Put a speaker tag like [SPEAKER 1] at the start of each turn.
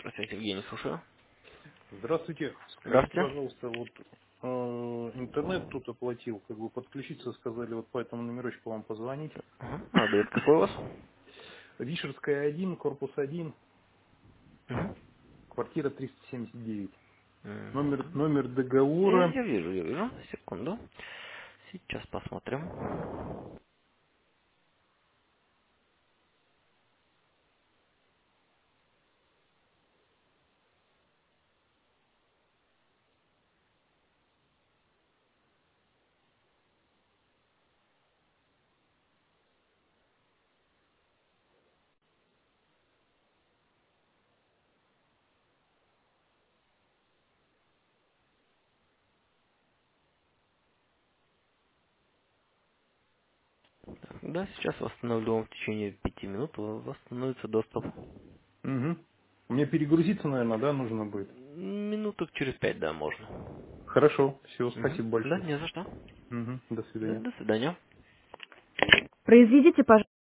[SPEAKER 1] Здравствуйте, Евгений, слушаю.
[SPEAKER 2] Здравствуйте. Скажите,
[SPEAKER 1] Здравствуйте.
[SPEAKER 2] пожалуйста, вот интернет тут оплатил, как бы подключиться сказали, вот по этому номерочку вам позвонить.
[SPEAKER 1] Ага. А дает какой у вас?
[SPEAKER 2] Вишерская 1, корпус 1,
[SPEAKER 1] Угу.
[SPEAKER 2] квартира 379. Номер,
[SPEAKER 1] Мгм.
[SPEAKER 2] номер
[SPEAKER 1] Я,
[SPEAKER 2] договора.
[SPEAKER 1] я вижу, я вижу. Секунду. Сейчас посмотрим. Да, сейчас восстановлю в течение 5 минут. Восстановится доступ.
[SPEAKER 2] Угу. Мне перегрузиться, наверное, да, нужно будет.
[SPEAKER 1] Минуток через 5, да, можно.
[SPEAKER 2] Хорошо, все,
[SPEAKER 1] Мгм.
[SPEAKER 2] спасибо
[SPEAKER 1] Да,
[SPEAKER 2] большое.
[SPEAKER 1] не за что.
[SPEAKER 2] Угу. До
[SPEAKER 1] Да,
[SPEAKER 2] свидания.
[SPEAKER 1] до свидания.
[SPEAKER 3] Произведите, пожалуйста.